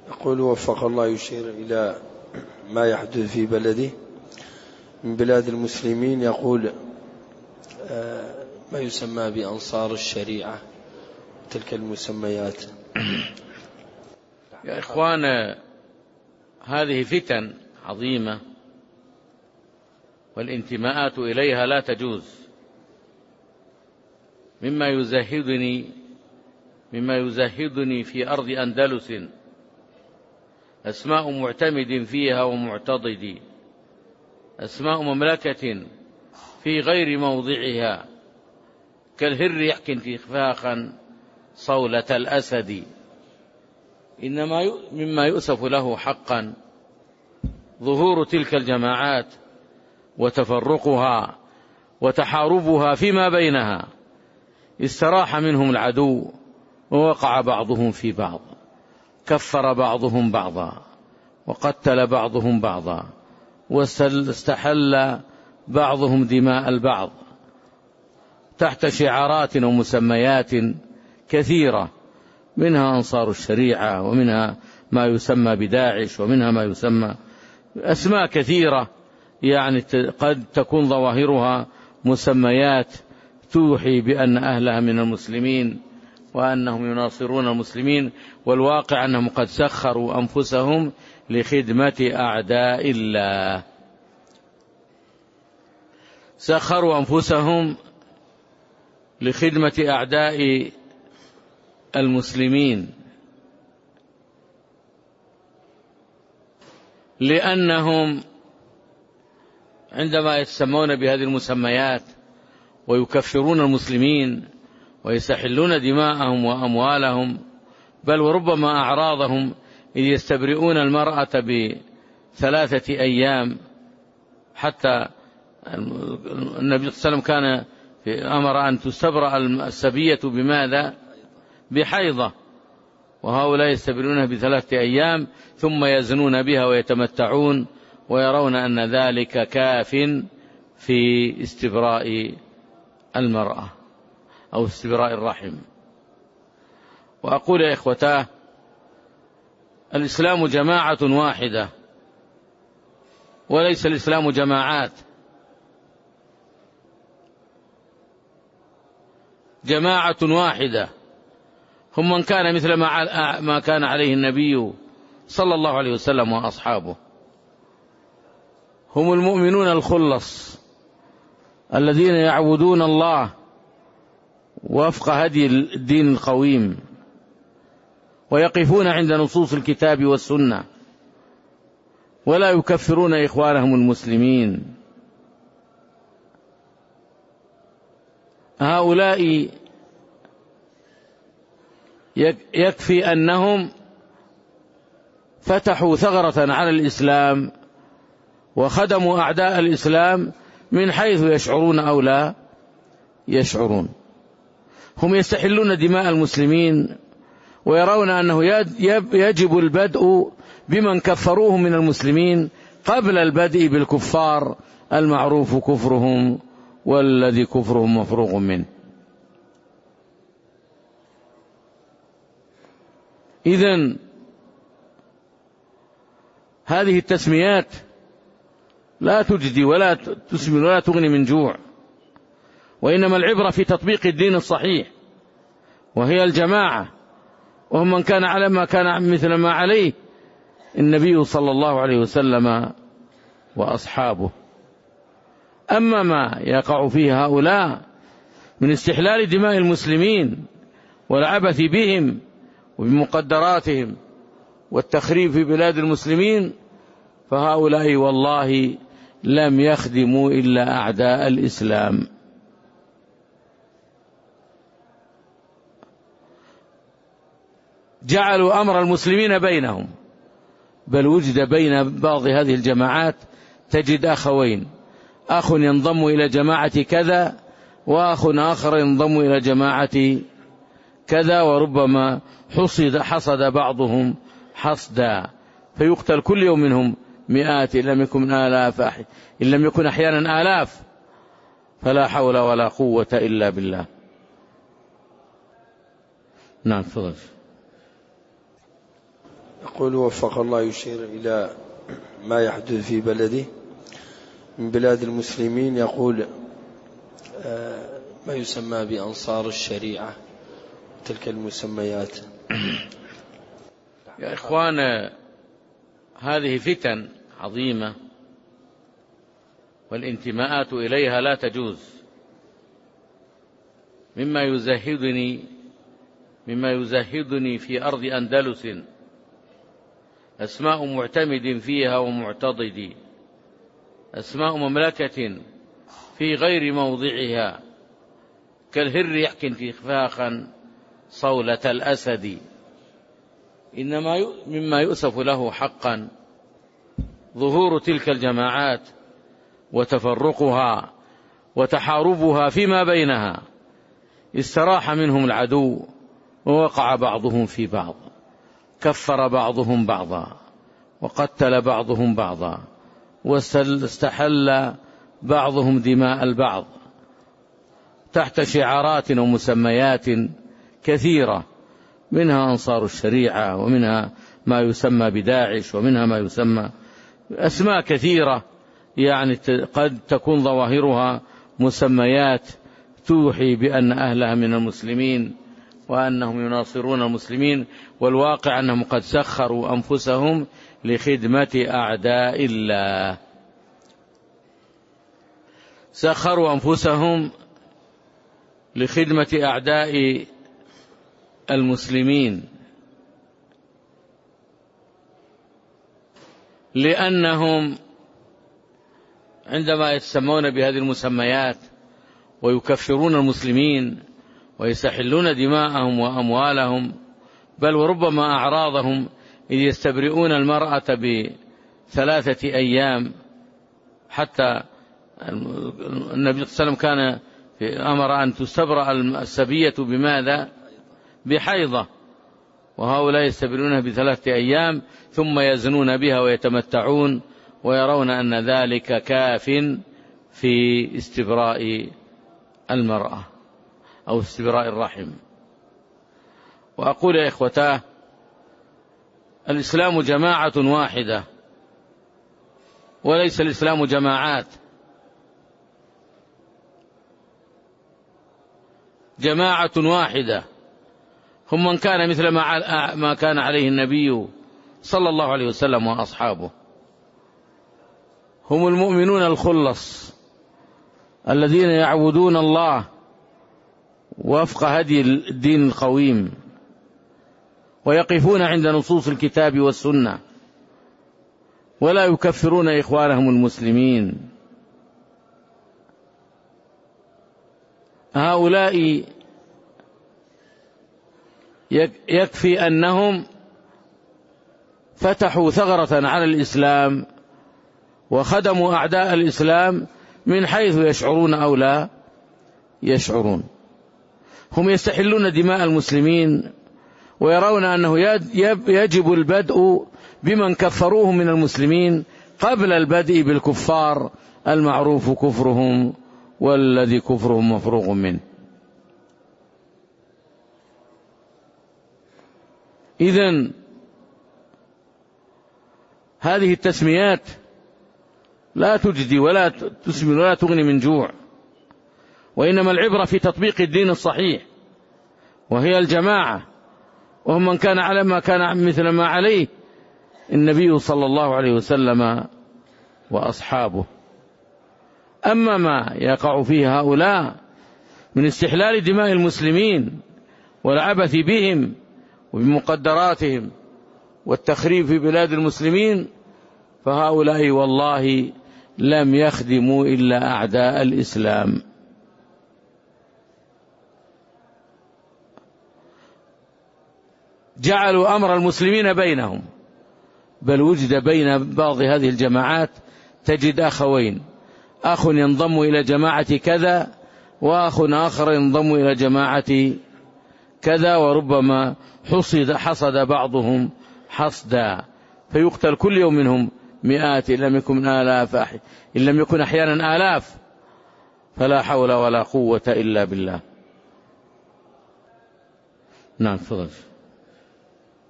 يقول وفق الله، يشير إلى ما يحدث في بلده من بلاد المسلمين، يقول ما يسمى بأنصار الشريعة، تلك المسميات. يا إخوان، هذه فتن عظيمة والانتماءات إليها لا تجوز. مما يزهدني في أرض أندلس أسماء معتمد فيها ومعتضد، أسماء مملكة في غير موضعها، كالهر يحكي انتفاخا صولة الأسد. إنما مما يؤسف له حقا ظهور تلك الجماعات وتفرقها وتحاربها فيما بينها. استراح منهم العدو ووقع بعضهم في بعض، كفر بعضهم بعضا وقتل بعضهم بعضا، واستحل بعضهم دماء البعض تحت شعارات ومسميات كثيرة، منها أنصار الشريعة، ومنها ما يسمى بداعش، ومنها ما يسمى أسماء كثيرة، يعني قد تكون ظواهرها مسميات توحي بأن أهلها من المسلمين وأنهم يناصرون المسلمين، والواقع أنهم قد سخروا أنفسهم لخدمة أعداء الله، سخروا أنفسهم لخدمة أعداء المسلمين، لأنهم عندما يتسمون بهذه المسميات ويكفرون المسلمين ويستحلون دماءهم وأموالهم، بل وربما أعراضهم، إذ يستبرئون المرأة ب3 أيام. حتى النبي صلى الله عليه وسلم كان أمر أن تستبرأ السبية بماذا؟ بحيضة، وهؤلاء يستبرئونها ب3 أيام ثم يزنون بها ويتمتعون ويرون أن ذلك كاف في استبراء المرأة أو استبراء الرحم. وأقول يا إخوتاه، الإسلام جماعة واحدة وليس الإسلام جماعات. جماعة واحدة هم من كان مثل ما كان عليه النبي صلى الله عليه وسلم وأصحابه، هم المؤمنون الخلص الذين يعبدون الله وفق هدي الدين القويم، ويقفون عند نصوص الكتاب والسنة، ولا يكفرون إخوانهم المسلمين. هؤلاء يكفي أنهم فتحوا ثغرة على الإسلام وخدموا أعداء الإسلام من حيث يشعرون أو لا يشعرون. هم يستحلون دماء المسلمين ويرون أنه يجب البدء بمن كفروهم من المسلمين قبل البدء بالكفار المعروف كفرهم والذي كفرهم مفروغ منه. إذن هذه التسميات لا تجدي ولا تسمن ولا تغني من جوع، وإنما العبرة في تطبيق الدين الصحيح، وهي الجماعة، وهم من كان على ما كان مثل ما عليه النبي صلى الله عليه وسلم وأصحابه. أما ما يقع فيه هؤلاء من استحلال دماء المسلمين والعبث بهم وبمقدراتهم والتخريب في بلاد المسلمين، فهؤلاء والله لم يخدموا إلا أعداء الإسلام. جعلوا أمر المسلمين بينهم، بل وجد بين بعض هذه الجماعات تجد أخوين، أخ ينضم إلى جماعة كذا وأخ آخر ينضم إلى جماعة كذا، وربما حصد بعضهم حصدا، فيقتل كل يوم منهم مئات إن لم يكن آلاف، إن لم يكن أحيانا آلاف، فلا حول ولا قوة إلا بالله. نعم، تفضل. يقول وفق الله، يشير إلى ما يحدث في بلده من بلاد المسلمين، يقول ما يسمى بأنصار الشريعة، تلك المسميات. يا إخوان، هذه فتن عظيمة والانتماءات إليها لا تجوز. مما يزهدني في أرض أندلس أسماء معتمد فيها ومعتضد، أسماء مملكة في غير موضعها، كالهر يحكي انتفاخا صولة الأسد. إنما مما يؤسف له حقا ظهور تلك الجماعات وتفرقها وتحاربها فيما بينها. استراح منهم العدو ووقع بعضهم في بعض، كفر بعضهم بعضا وقتل بعضهم بعضا، واستحل بعضهم دماء البعض تحت شعارات ومسميات كثيرة، منها أنصار الشريعة، ومنها ما يسمى بداعش، ومنها ما يسمى أسماء كثيرة، يعني قد تكون ظواهرها مسميات توحي بأن أهلها من المسلمين وأنهم يناصرون المسلمين، والواقع أنهم قد سخروا أنفسهم لخدمة أعداء الله، سخروا أنفسهم لخدمة أعداء المسلمين، لأنهم عندما يتسمون بهذه المسميات ويكفرون المسلمين ويستحلون دماءهم وأموالهم، بل وربما أعراضهم، إذ يستبرئون المرأة ب3 أيام. حتى النبي صلى الله عليه وسلم كان أمر أن تستبرأ السبية بماذا؟ بحيضة، وهؤلاء يستبرئونها ب3 أيام ثم يزنون بها ويتمتعون، ويرون أن ذلك كاف في استبراء المرأة أو استبراء الرحم. وأقول يا إخوتاه، الإسلام جماعة واحدة وليس الإسلام جماعات. جماعة واحدة هم من كان مثل ما كان عليه النبي صلى الله عليه وسلم وأصحابه، هم المؤمنون الخلص الذين يعبدون الله وفق هدي الدين القويم، ويقفون عند نصوص الكتاب والسنة، ولا يكفرون إخوانهم المسلمين. هؤلاء يكفي أنهم فتحوا ثغرة على الإسلام وخدموا أعداء الإسلام من حيث يشعرون أو لا يشعرون. هم يستحلون دماء المسلمين ويرون أنه يجب البدء بمن كفروهم من المسلمين قبل البدء بالكفار المعروف كفرهم والذي كفرهم مفروغ منه. إذن هذه التسميات لا تجدي ولا تسمن ولا تغني من جوع، وإنما العبرة في تطبيق الدين الصحيح، وهي الجماعة، وهم من كان على ما كان مثل ما عليه النبي صلى الله عليه وسلم وأصحابه. أما ما يقع فيه هؤلاء من استحلال دماء المسلمين والعبث بهم وبمقدراتهم والتخريب في بلاد المسلمين، فهؤلاء والله لم يخدموا إلا أعداء الإسلام. جعلوا أمر المسلمين بينهم، بل وجد بين بعض هذه الجماعات تجد أخوين، أخ ينضم إلى جماعة كذا وأخ آخر ينضم إلى جماعة كذا، وربما حصد بعضهم حصدا، فيقتل كل يوم منهم مئات إن لم يكن آلاف، إن لم يكن أحيانا آلاف، فلا حول ولا قوة إلا بالله. نعم، تفضل.